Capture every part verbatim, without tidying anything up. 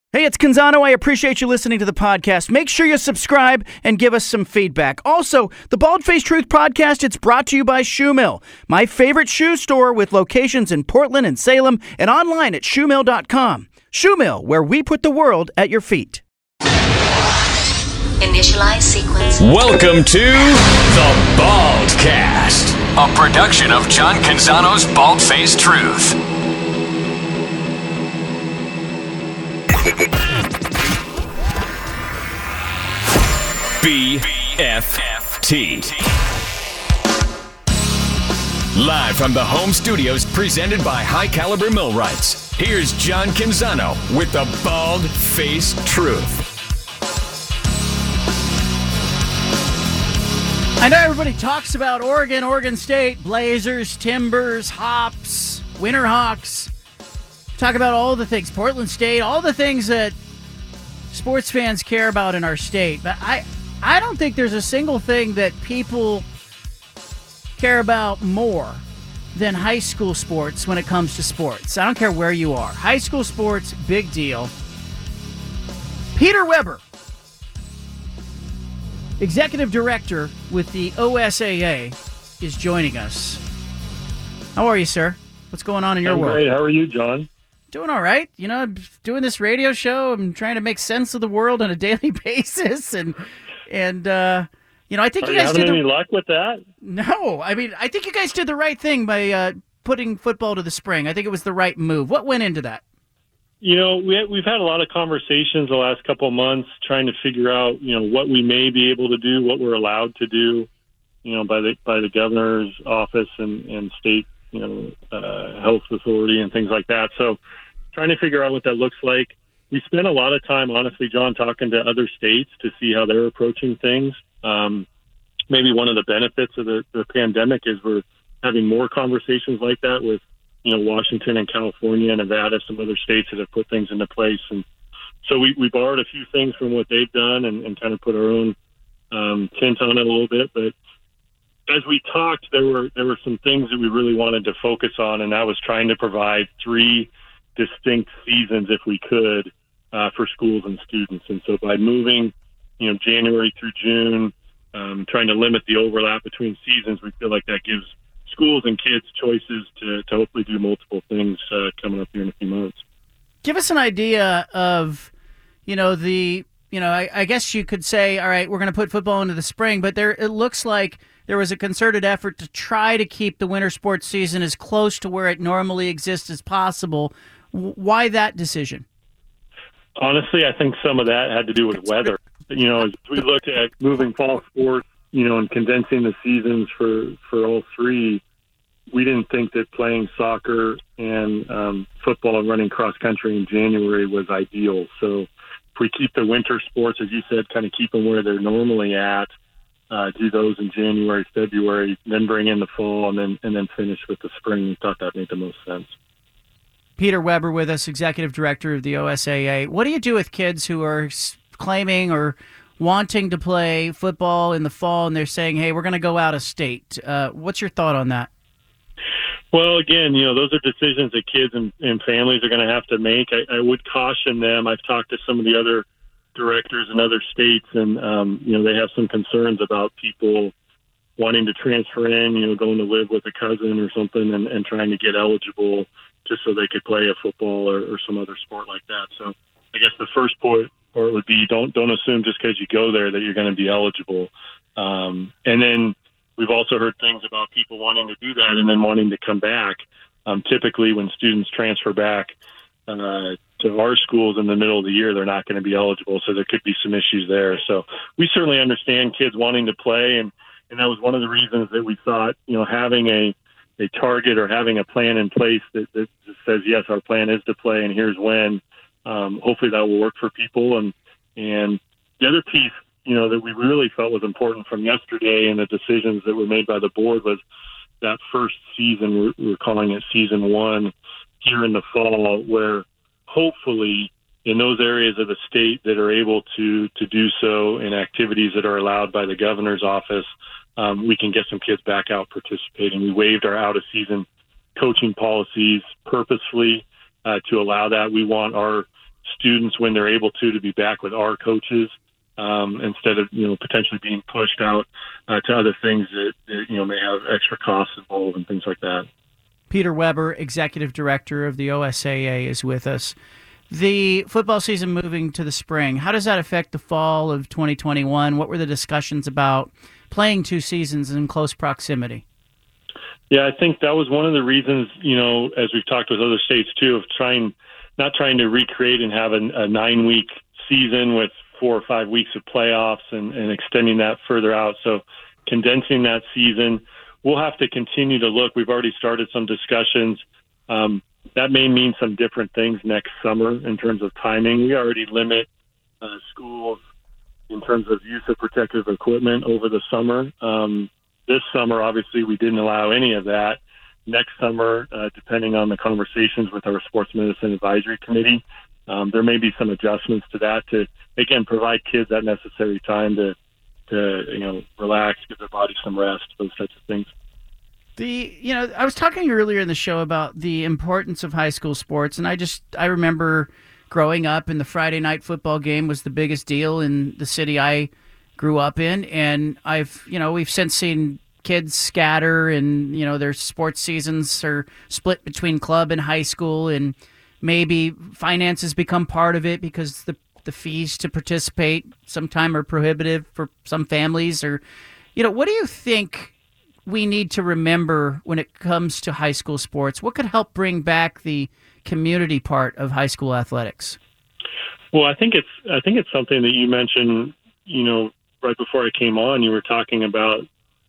Hey, it's Canzano. I appreciate you listening to the podcast. Make sure you subscribe and give us some feedback. Also, the Bald Face Truth podcast, it's brought to you by Shoe Mill, my favorite shoe store with locations in Portland and Salem and online at shoe mill dot com. Shoe Mill, where we put the world at your feet. Initialize sequence. Welcome to the Baldcast, a production of John Canzano's Bald Face Truth. B F T. Live from the home studios, presented by High Caliber Millwrights. Here's John Canzano with the Bald Face Truth. I know everybody talks about Oregon, Oregon State, Blazers, Timbers, Hops, Winterhawks. Talk about all the things, Portland State, all the things that sports fans care about in our state. But I, I don't think there's a single thing that people care about more than high school sports when it comes to sports. I don't care where you are. High school sports, big deal. Peter Weber, Executive Director with the O S A A, is joining us. How are you, sir? What's going on in your I'm world? Great. How are you, John? Doing all right. You know, doing this radio show. I'm trying to make sense of the world on a daily basis. And, and uh, you know, I think are you guys you having did any the... luck with that? No. I mean, I think you guys did the right thing by uh, putting football to the spring. I think it was the right move. What went into that? You know, we, we've had a lot of conversations the last couple of months trying to figure out, you know, what we may be able to do, what we're allowed to do, you know, by the by the governor's office and, and state, you know, uh, health authority and things like that. So trying to figure out what that looks like. We spent a lot of time, honestly, John, talking to other states to see how they're approaching things. Um, maybe one of the benefits of the, the pandemic is we're having more conversations like that with, you know, Washington and California and Nevada, some other states that have put things into place. And so we, we borrowed a few things from what they've done and, and kind of put our own um, tint on it a little bit. But as we talked, there were there were some things that we really wanted to focus on, and that was trying to provide three distinct seasons, if we could, uh, for schools and students. And so by moving, you know, January through June, um, trying to limit the overlap between seasons, we feel like that gives schools and kids choices to, to hopefully do multiple things uh, coming up here in a few months. Give us an idea of, you know, the, you know, I, I guess you could say, all right, we're going to put football into the spring, but there it looks like there was a concerted effort to try to keep the winter sports season as close to where it normally exists as possible. Why that decision? Honestly, I think some of that had to do with weather. You know, as we looked at moving fall sports, you know, and condensing the seasons for, for all three, we didn't think that playing soccer and um, football and running cross country in January was ideal. So if we keep the winter sports, as you said, kind of keep them where they're normally at, uh, do those in January, February, then bring in the fall, and then and then finish with the spring, we thought that made the most sense. Peter Weber with us, Executive Director of the O S A A. What do you do with kids who are claiming or wanting to play football in the fall and they're saying, hey, we're going to go out of state? Uh, what's your thought on that? Well, again, you know, those are decisions that kids and, and families are going to have to make. I, I would caution them. I've talked to some of the other directors in other states, and, um, you know, they have some concerns about people wanting to transfer in, you know, going to live with a cousin or something and, and trying to get eligible just so they could play a football or, or some other sport like that. So I guess the first point or would be don't don't assume just because you go there that you're going to be eligible. Um, and then we've also heard things about people wanting to do that and then wanting to come back. Um, typically, when students transfer back uh, to our schools in the middle of the year, they're not going to be eligible, so there could be some issues there. So we certainly understand kids wanting to play, and, and that was one of the reasons that we thought, you know, having a a target or having a plan in place that, that says, yes, our plan is to play and here's when. Um, hopefully that will work for people. And, and the other piece, you know, that we really felt was important from yesterday and the decisions that were made by the board was that first season, we're, we're calling it season one here in the fall, where hopefully in those areas of the state that are able to, to do so in activities that are allowed by the governor's office, um, we can get some kids back out participating. We waived our out-of-season coaching policies purposefully uh, to allow that. We want our students when they're able to to be back with our coaches um, instead of you know potentially being pushed out uh, to other things that, that you know may have extra costs involved and things like that. Peter Weber, Executive Director of the O S A A, is with us. The football season moving to the spring, how does that affect the fall of twenty twenty-one? What were the discussions about playing two seasons in close proximity? Yeah, I think that was one of the reasons, you know, as we've talked with other states too, of trying, not trying to recreate and have a, a nine-week season with four or five weeks of playoffs and, and extending that further out. So condensing that season, we'll have to continue to look. We've already started some discussions. Um, that may mean some different things next summer in terms of timing. We already limit uh, schools in terms of use of protective equipment over the summer. Um, this summer, obviously, we didn't allow any of that. Next summer, uh, depending on the conversations with our Sports Medicine Advisory Committee, um, there may be some adjustments to that to, again, provide kids that necessary time to, to you know, relax, give their body some rest, those types of things. The you know, I was talking earlier in the show about the importance of high school sports, and I just I remember growing up, and the Friday night football game was the biggest deal in the city I grew up in, and I've you know we've since seen kids scatter, and you know their sports seasons are split between club and high school, and maybe finances become part of it because the the fees to participate sometime are prohibitive for some families, or you know what do you think we need to remember when it comes to high school sports? What could help bring back the community part of high school athletics? Well, I think it's I think it's something that you mentioned, you know, right before I came on. You were talking about,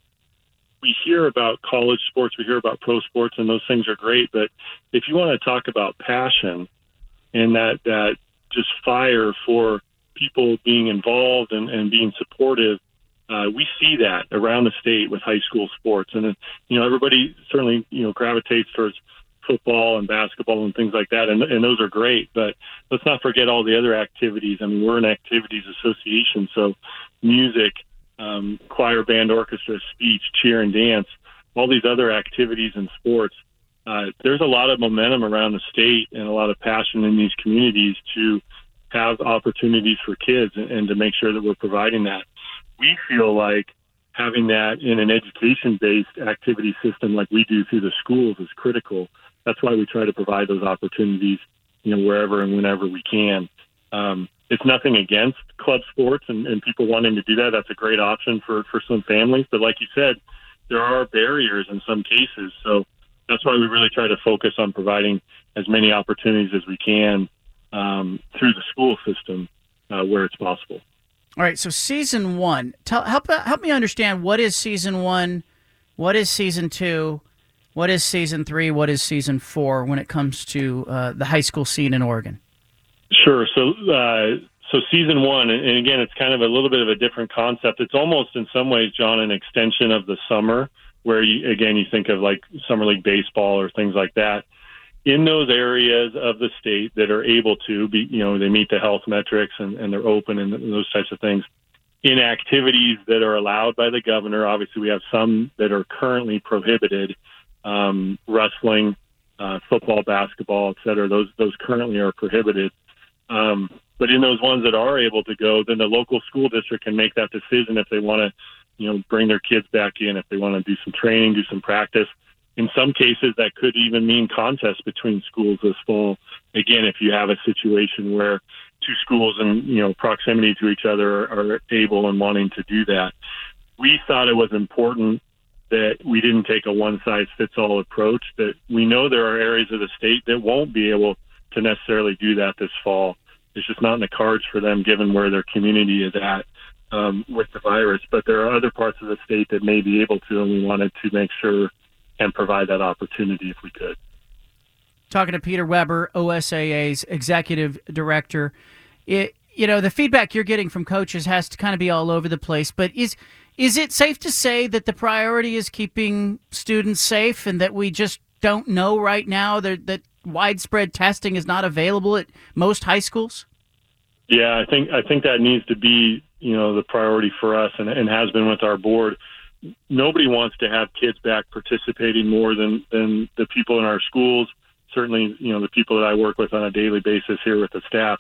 we hear about college sports, we hear about pro sports, and those things are great. But if you want to talk about passion and that, that just fire for people being involved and, and being supportive, Uh, we see that around the state with high school sports. And, you know, everybody certainly, you know, gravitates towards football and basketball and things like that. And, and those are great. But let's not forget all the other activities. I mean, we're an activities association. So music, um, choir, band, orchestra, speech, cheer, and dance, all these other activities and sports. Uh, there's a lot of momentum around the state and a lot of passion in these communities to have opportunities for kids and, and to make sure that we're providing that. We feel like having that in an education-based activity system like we do through the schools is critical. That's why we try to provide those opportunities, you know, wherever and whenever we can. Um, it's nothing against club sports and, and people wanting to do that. That's a great option for, for some families. But like you said, there are barriers in some cases. So that's why we really try to focus on providing as many opportunities as we can um, through the school system uh, where it's possible. All right, so season one. Tell help help me understand, what is season one, what is season two, what is season three, what is season four when it comes to uh, the high school scene in Oregon? Sure. So, uh, so season one, and again, it's kind of a little bit of a different concept. It's almost in some ways, John, an extension of the summer, where you, again you think of like summer league baseball or things like that. In those areas of the state that are able to be, you know, they meet the health metrics and, and they're open and those types of things. In activities that are allowed by the governor, obviously we have some that are currently prohibited, um, wrestling, uh, football, basketball, et cetera. Those, those currently are prohibited. Um, but in those ones that are able to go, then the local school district can make that decision if they want to, you know, bring their kids back in, if they want to do some training, do some practice. In some cases, that could even mean contests between schools this fall. Again, if you have a situation where two schools in you know proximity to each other are, are able and wanting to do that, we thought it was important that we didn't take a one-size-fits-all approach. That we know there are areas of the state that won't be able to necessarily do that this fall. It's just not in the cards for them, given where their community is at um, with the virus. But there are other parts of the state that may be able to, and we wanted to make sure and provide that opportunity if we could. Talking to Peter Weber, O S A A's executive director. It, you know, the feedback you're getting from coaches has to kind of be all over the place, but is is it safe to say that the priority is keeping students safe and that we just don't know right now that, that widespread testing is not available at most high schools? Yeah, I think I think that needs to be, you know, the priority for us and, and has been with our board. Nobody wants to have kids back participating more than, than the people in our schools. Certainly, you know, the people that I work with on a daily basis here with the staff.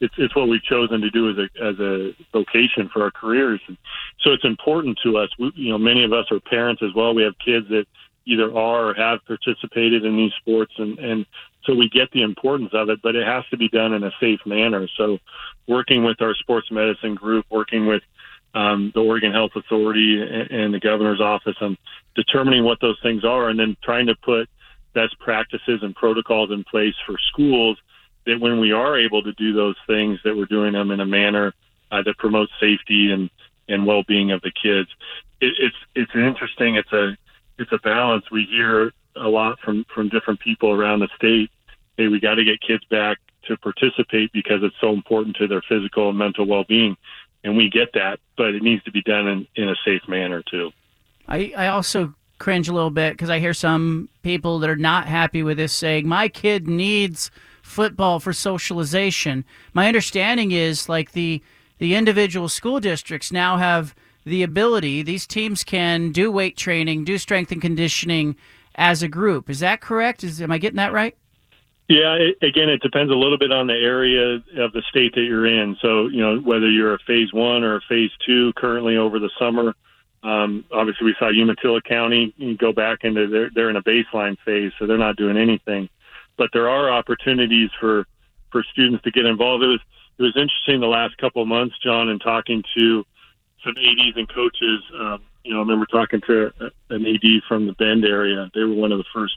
it's it's what we've chosen to do as a as a vocation for our careers. And so it's important to us. We, you know, many of us are parents as well. We have kids that either are or have participated in these sports, and and so we get the importance of it. But it has to be done in a safe manner. So, working with our sports medicine group, working with um, the Oregon Health Authority and, and the governor's office on determining what those things are, and then trying to put best practices and protocols in place for schools, that when we are able to do those things, that we're doing them in a manner uh, that promotes safety and, and well-being of the kids. It, it's it's an interesting, it's a it's a balance. We hear a lot from, from different people around the state. Hey, we got to get kids back to participate because it's so important to their physical and mental well-being, and we get that, but it needs to be done in, in a safe manner too. I, I also cringe a little bit because I hear some people that are not happy with this saying, my kid needs football for socialization. My understanding is like the the individual school districts now have the ability, these teams can do weight training, do strength and conditioning as a group. Is that correct? Is am I getting that right? Yeah, it, again, it depends a little bit on the area of the state that you're in. So, you know, whether you're a phase one or a phase two currently over the summer. Um, obviously, we saw Umatilla County go back into their, they're in a baseline phase, so they're not doing anything. But there are opportunities for, for students to get involved. It was it was interesting the last couple of months, John, and talking to some A Ds and coaches. Um, you know, I remember talking to an A D from the Bend area. They were one of the first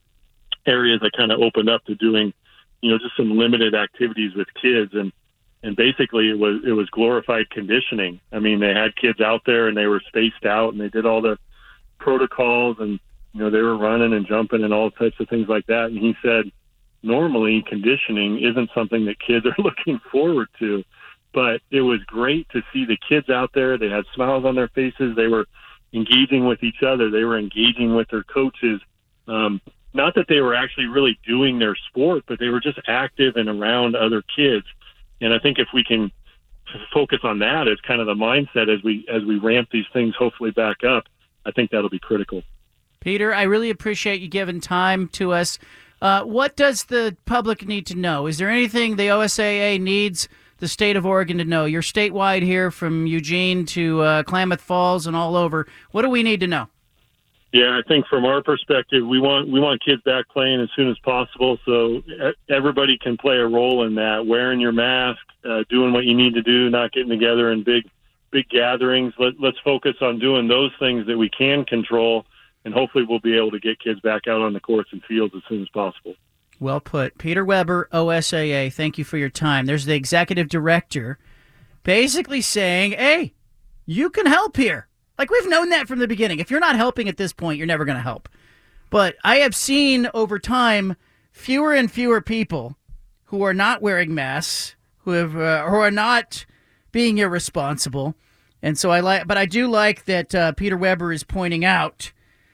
areas that kind of opened up to doing, you know, just some limited activities with kids, and. And basically, it was it was glorified conditioning. I mean, they had kids out there, and they were spaced out, and they did all the protocols, and you know, they were running and jumping and all types of things like that. And he said, normally, conditioning isn't something that kids are looking forward to, but it was great to see the kids out there. They had smiles on their faces. They were engaging with each other. They were engaging with their coaches. Um, not that they were actually really doing their sport, but they were just active and around other kids. And I think if we can focus on that as kind of the mindset as we as we ramp these things hopefully back up, I think that'll be critical. Peter, I really appreciate you giving time to us. Uh, what does the public need to know? Is there anything the O S A A needs the state of Oregon to know? You're statewide here from Eugene to uh, Klamath Falls and all over. What do we need to know? Yeah, I think from our perspective, we want we want kids back playing as soon as possible, so everybody can play a role in that. Wearing your mask, uh, doing what you need to do, not getting together in big big gatherings. Let, let's focus on doing those things that we can control, and hopefully we'll be able to get kids back out on the courts and fields as soon as possible. Well put. Peter Weber, O S A A, thank you for your time. There's the executive director basically saying, hey, you can help here. Like, we've known that from the beginning. If you're not helping at this point, you're never going to help. But I have seen over time fewer and fewer people who are not wearing masks, who have uh, who are not being irresponsible. And so I like, but I do like that uh, Peter Weber is pointing out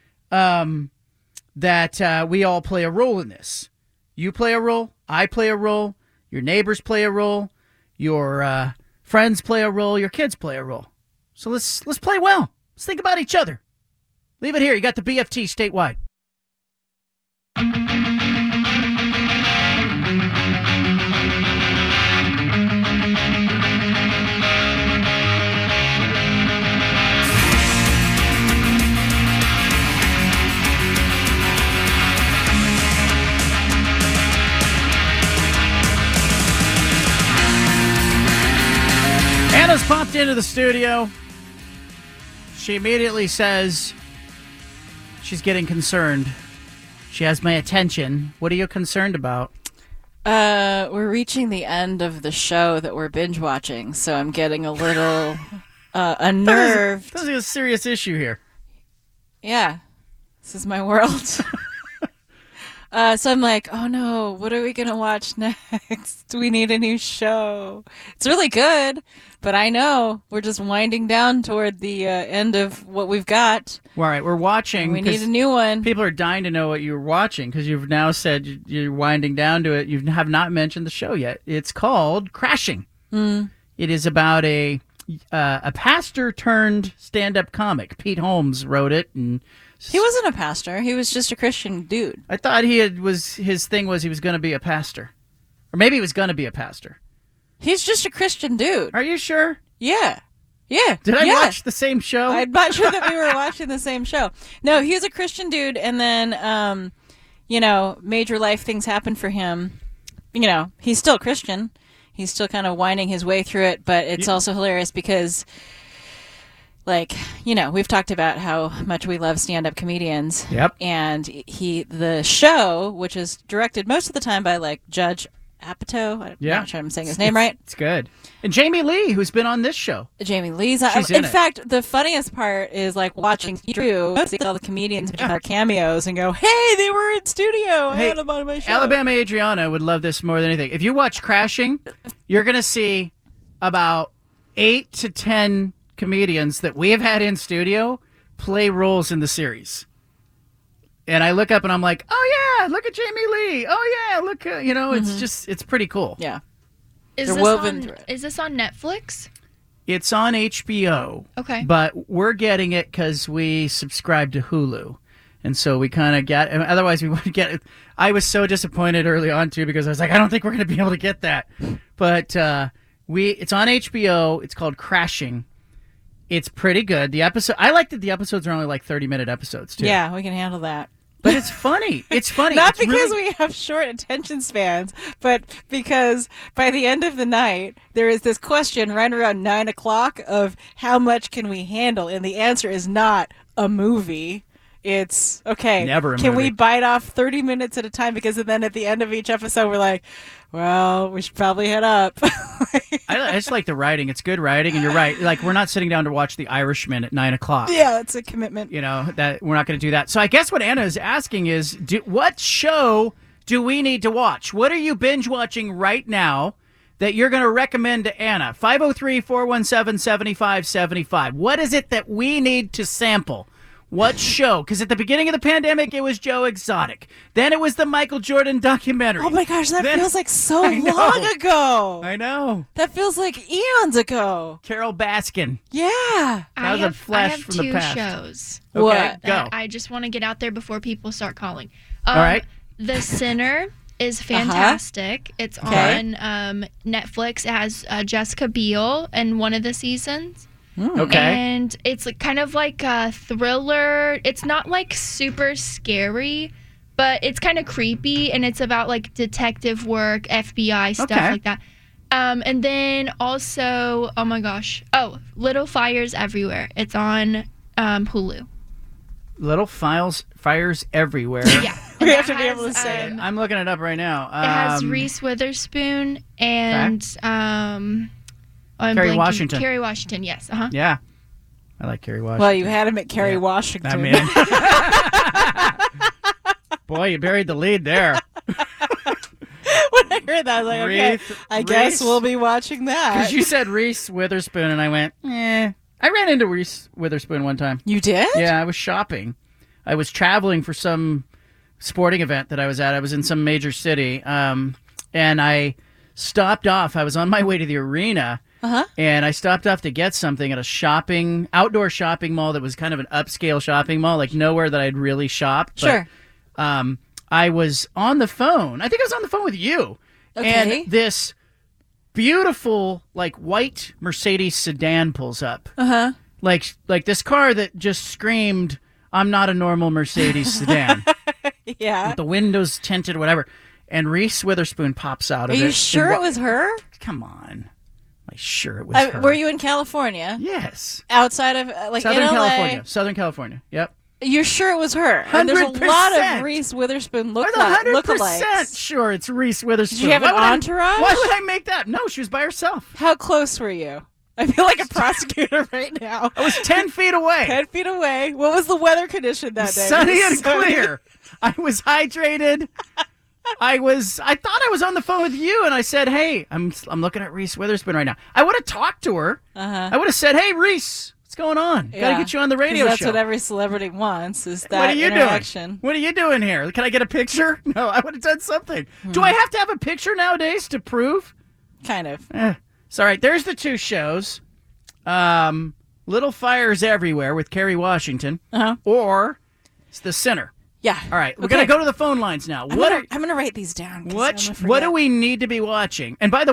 um, that uh, we all play a role in this. You play a role. I play a role. Your neighbors play a role. Your uh, friends play a role. Your kids play a role. So let's let's play well. Let's think about each other. Leave it here. You got the B F T statewide. Anna's popped into the studio. She immediately says she's getting concerned. She has my attention. What are you concerned about? Uh, we're reaching the end of the show that we're binge watching, so I'm getting a little uh, unnerved. This is a serious issue here. Yeah, this is my world. Uh, so I'm like, oh no, what are we going to watch next? We need a new show. It's really good, but I know we're just winding down toward the uh, end of what we've got. All right, we're watching. We need a new one. People are dying to know what you're watching because you've now said you're winding down to it. You have not mentioned the show yet. It's called Crashing. Mm. It is about a uh, a pastor turned stand-up comic. Pete Holmes wrote it, and he wasn't a pastor. He was just a Christian dude. I thought he had was his thing was he was going to be a pastor, or maybe he was going to be a pastor. He's just a Christian dude. Are you sure? Yeah. Yeah. Did I yeah. watch the same show? I'm not sure that we were watching the same show. No, he's a Christian dude, and then, um, you know, major life things happen for him. You know, he's still Christian. He's still kind of winding his way through it, but it's Yeah. also hilarious because, like, you know, we've talked about how much we love stand-up comedians. Yep. And he, the show, which is directed most of the time by, like, Judge Apatow. I'm Yeah. not sure I'm saying his name right. It's good. And Jamie Lee, who's been on this show. Jamie Lee's. She's in in it. fact, the funniest part is like watching Drew see all the comedians yeah. have cameos and go, "Hey, they were in studio. I Hey, had them on my show." Alabama Adriana would love this more than anything. If you watch Crashing, you're going to see about eight to ten comedians that we have had in studio play roles in the series. And I look up and I'm like, oh, yeah, look at Jamie Lee. Oh, yeah, look, uh, you know, it's Mm-hmm. just, it's pretty cool. Yeah. Is They're this woven on, through it. Is this on Netflix? It's on H B O. Okay. But we're getting it because we subscribe to Hulu. And so we kind of get, otherwise we wouldn't get it. I was so disappointed early on, too, because I was like, I don't think we're going to be able to get that. But uh, we, it's on H B O. It's called Crashing. It's pretty good. The episode, I like that the episodes are only like thirty minute episodes, too. Yeah, we can handle that. But it's funny. It's funny. Not It's because really- we have short attention spans, but because by the end of the night, there is this question right around nine o'clock of how much can we handle? And the answer is not a movie. It's, okay, Never a can movie. we bite off thirty minutes at a time? Because then at the end of each episode, we're like, well, we should probably head up. I, I just like the writing. It's good writing, and you're right. Like, we're not sitting down to watch The Irishman at nine o'clock. Yeah, it's a commitment. You know, that we're not going to do that. So I guess what Anna is asking is, do, what show do we need to watch? What are you binge watching right now that you're going to recommend to Anna? five oh three, four one seven, seven five seven five. What is it that we need to sample? What show? Because at the beginning of the pandemic, it was Joe Exotic. Then it was the Michael Jordan documentary. Oh my gosh, that Then- feels like so I know. long ago. I know. That feels like eons ago. Carol Baskin. Yeah. That I was a have, flash I have from the two past. shows Okay, What? go. that I just want to get out there before people start calling. Um, All right. The Sinner is fantastic. It's Okay. on um, Netflix. It has uh, Jessica Biel in one of the seasons. Okay. And it's like, kind of like a thriller. It's not like super scary, but it's kind of creepy, and it's about like detective work, F B I stuff Okay. like that. Um, and then also, oh my gosh, oh, Little Fires Everywhere. It's on um, Hulu. Little files, fires everywhere. Yeah, We And have that to be able to has, say it. um, I'm looking it up right now. Um, It has Reese Witherspoon and um, oh, I'm Kerry blanking. Washington. Kerry Washington, yes. Uh huh. Yeah. I like Kerry Washington. Well, you had him at Kerry Yeah. Washington. I mean, boy, you buried the lead there. when I heard that, I was like, okay, Reese- I guess Reese? we'll be watching that. Because you said Reese Witherspoon, and I went, eh. I ran into Reese Witherspoon one time. You did? Yeah, I was shopping. I was traveling for some sporting event that I was at. I was in some major city, um, and I stopped off. I was on my way to the arena, Uh-huh. and I stopped off to get something at a shopping, outdoor shopping mall that was kind of an upscale shopping mall, like nowhere that I'd really shop. But, Sure. um, I was on the phone. I think I was on the phone with you. Okay. And this beautiful, like, white Mercedes sedan pulls up. Uh-huh. Like, like this car that just screamed, I'm not a normal Mercedes sedan. Yeah. With the windows tinted, whatever. And Reese Witherspoon pops out Are of it. you sure And it was her? wa- Come on. I'm sure it was Uh, her. were you in California? Yes. Outside of, uh, like, Southern in L A? California. Southern California. Yep. You're sure it was her? And there's a one hundred lot percent. of Reese Witherspoon I'm look one hundred percent lookalikes. sure it's Reese Witherspoon. Did you have Why an would I- entourage? why would I make that? No, she was by herself. How close were you? I feel like a prosecutor right now. I was ten feet away. Ten feet away. What was the weather condition that day? Sunny and Sunny. clear. I was hydrated. I was. I thought I was on the phone with you, and I said, "Hey, I'm. I'm looking at Reese Witherspoon right now." I would have talked to her. Uh-huh. I would have said, "Hey, Reese, what's going on? Got to Yeah. get you on the radio 'Cause that's show." what every celebrity wants, is that what are you interaction. doing? What are you doing here? Can I get a picture? No, I would have done something. Do I have to have a picture nowadays to prove? Kind of. Eh. So, all right, there's the two shows. Um, Little Fires Everywhere with Kerry Washington, Uh-huh. or it's The Sinner. Yeah. All right, we're Okay. gonna go to the phone lines now. I'm what gonna, are, I'm gonna write these down. 'cause I'm what gonna what forget. do we need to be watching? And by the way,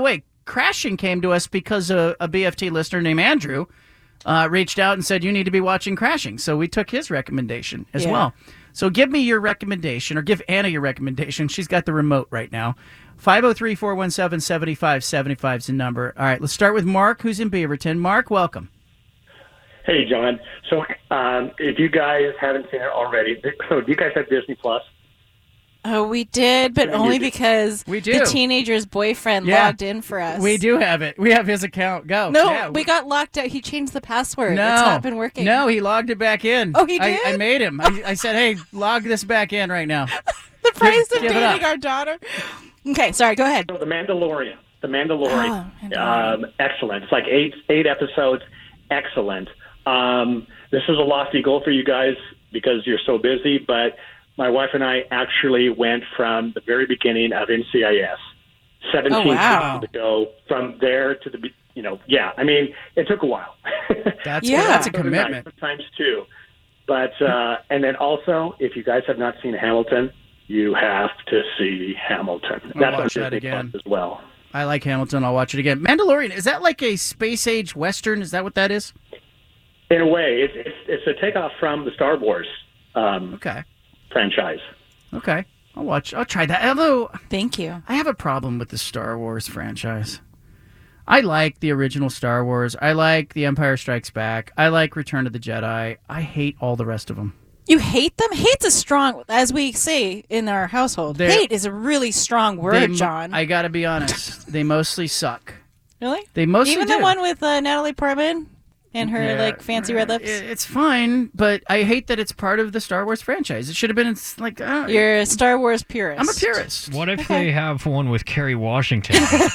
Crashing came to us because a, a B F T listener named Andrew uh, reached out and said, you need to be watching Crashing. So we took his recommendation as Yeah. well. So give me your recommendation, or give Anna your recommendation. She's got the remote right now. five oh three, four one seven, seven five seven five is the number. All right, let's start with Mark, who's in Beaverton. Mark, welcome. Hey, John. So um, if you guys haven't seen it already, do you guys have Disney Plus? Oh, we did, but Yeah, only you do. because We do. the teenager's boyfriend Yeah. logged in for us. We do have it. We have his account. Go. No, Yeah, we got locked out. He changed the password. No, It's not been working. No, he logged it back in. Oh, he I, did? I made him. I, I said, hey, log this back in right now. The price of give it dating up. our daughter. Okay, sorry, go ahead. So The Mandalorian. The Mandalorian. Oh, Mandalorian. Um, excellent. It's like eight eight episodes. Excellent. Um, this is a lofty goal for you guys because you're so busy, but my wife and I actually went from the very beginning of N C I S, seventeen Oh, wow. seasons ago, from there to the, be- you know, yeah, I mean, it took a while. That's, Yeah. that's a Sometimes- commitment. Sometimes too. But, uh, and then also, if you guys have not seen Hamilton, you have to see Hamilton. I'll That's on watch that Disney again. Plus as well. I like Hamilton. I'll watch it again. Mandalorian, is that like a space age Western? Is that what that is? In a way, it's, it's, it's a takeoff from the Star Wars um, Okay. franchise. Okay. I'll watch. I'll try that. Although Thank you. I have a problem with the Star Wars franchise. I like the original Star Wars. I like The Empire Strikes Back. I like Return of the Jedi. I hate all the rest of them. You hate them? Hate's a strong, as we say in our household. They're- Hate is a really strong word, They- John. I gotta be honest. They mostly suck. really? They mostly Even do. the one with uh, Natalie Portman and her Yeah. like fancy red lips. It- It's fine, but I hate that it's part of the Star Wars franchise. It should have been it's like uh, You're a Star Wars purist. I'm a purist. What if they have one with Kerry Washington?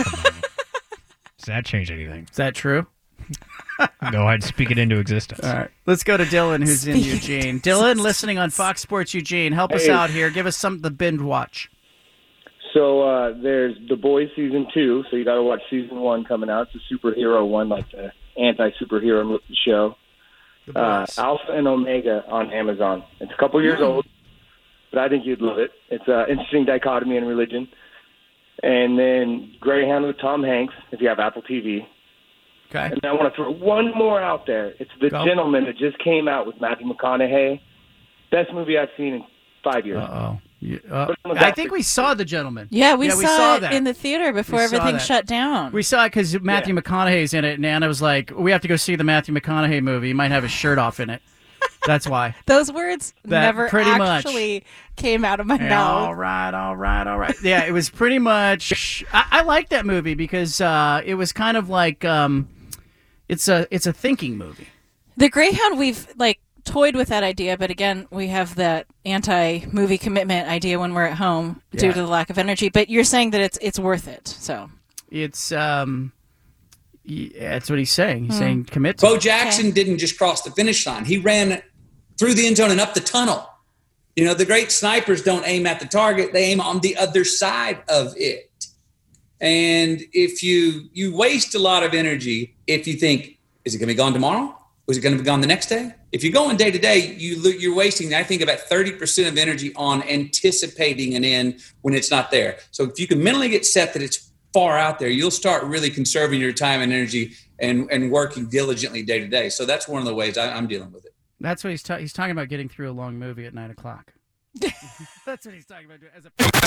Does that change anything? Is that true? Go ahead, speak it into existence. All right. Let's go to Dylan, who's in Eugene. Dylan, listening on Fox Sports Eugene. Help us Hey. out here. Give us something to binge watch. So uh, there's The Boys season two, so you got to watch season one coming out. It's a superhero one, like the anti-superhero show. The Uh, Boys. Alpha and Omega on Amazon. It's a couple years Hmm. old, but I think you'd love it. It's an interesting dichotomy in religion. And then Greyhound with Tom Hanks, if you have Apple T V. Okay. And then I want to throw one more out there. It's The Go. Gentleman that just came out with Matthew McConaughey. Best movie I've seen in five years. Uh-oh. You- uh, Put it on the I back. think we saw The Gentleman. Yeah, we, Yeah, saw, we saw it that. in the theater before We saw everything that. shut down. We saw it because Matthew McConaughey's in it, and Anna was like, we have to go see the Matthew McConaughey movie. He might have his shirt off in it. That's why. Those words That never pretty much. actually came out of my Yeah, all mouth. right, all right, all right. Yeah, it was pretty much. I, I like that movie because uh, it was kind of like um, it's a it's a thinking movie. The Greyhound, we've like toyed with that idea, but again, we have that anti-movie commitment idea when we're at home due Yeah. to the lack of energy. But you're saying that it's it's worth it. So It's um, yeah, that's what he's saying. Hmm. He's saying commit to Bo it. Jackson didn't just cross the finish line. He ran through the end zone and up the tunnel. You know, the great snipers don't aim at the target. They aim on the other side of it. And if you you waste a lot of energy if you think, is it going to be gone tomorrow? Was it going to be gone the next day? If you're going day to day, you lo- you're wasting, I think, about thirty percent of energy on anticipating an end when it's not there. So if you can mentally get set that it's far out there, you'll start really conserving your time and energy and, and working diligently day to day. So that's one of the ways I, I'm dealing with it. That's what he's ta- he's talking about, getting through a long movie at nine o'clock. That's what he's talking about. As a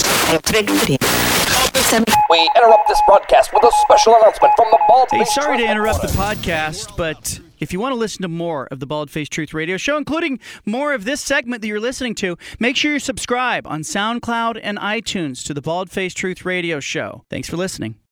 We interrupt this broadcast with a special announcement from the Bald Hey, Faced sorry to Truth interrupt the Reporter. podcast, but if you want to listen to more of the Bald Faced Truth Radio Show, including more of this segment that you're listening to, make sure you subscribe on SoundCloud and iTunes to the Bald Faced Truth Radio Show. Thanks for listening.